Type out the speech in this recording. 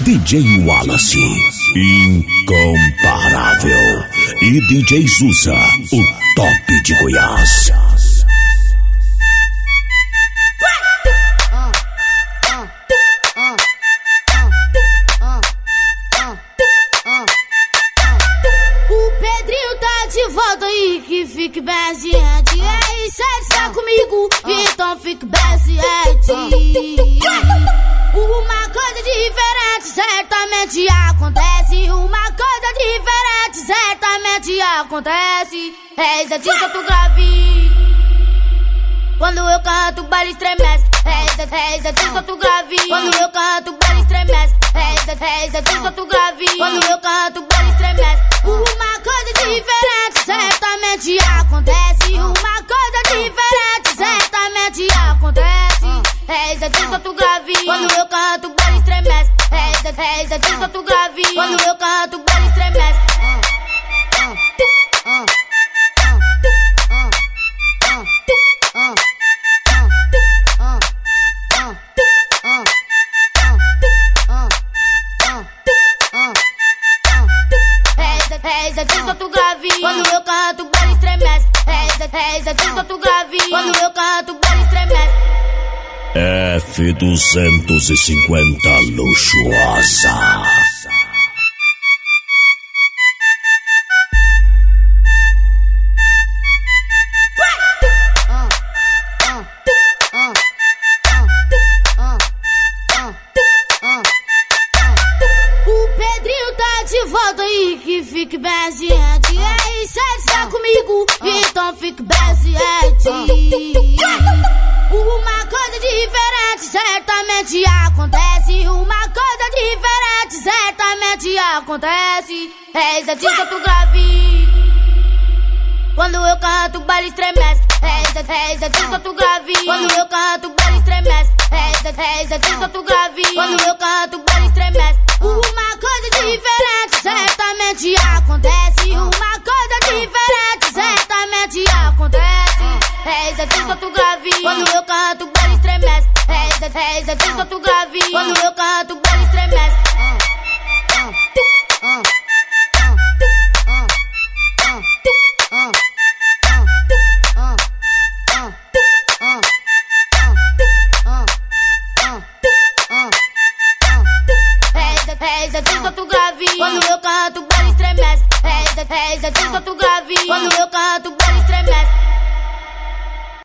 DJ Wallace, incomparável. E DJ Zusa, o top de Goiás. O Pedrinho tá de volta aí, que fique bem ciente. Ei, sério, está comigo, então fique bem ciente. Uma coisa diferente certamente acontece. Uma coisa diferente certamente acontece. Eis a dica do grave. Quando eu canto, o baile estremece. Eis a dica do grave. Quando eu canto, o baile estremece. Eis a dica do grave. Quando eu canto, o baile estremece. Uma coisa diferente certamente acontece. Uma coisa diferente certamente acontece. Eis a dica do grave. Quando eu canto, o baile estremece. Eis a dica do grave. Quando eu canto, o baile estremece. Eis a dica do grave. Quando eu canto, o baile estremece. Eis a dica do grave. Quando eu canto, o baile estremece. F250 luxuosa. O Pedrinho tá de volta aí, que fique bem ciente. Ei, sério, está comigo, então fique bem ciente. Uma coisa diferente certamente acontece. Uma coisa diferente certamente acontece. Eis a dica do grave. Quando eu canto, o baile estremece. Eis a dica do grave. Quando eu canto, o baile estremece. Eis a dica do grave. Quando eu canto, o baile estremece. Uma coisa diferente certamente acontece. Uma coisa diferente certamente acontece. Eis a dica do grave. Quando eu canto, o baile estremece. Eis a dica do grave. Quando eu canto,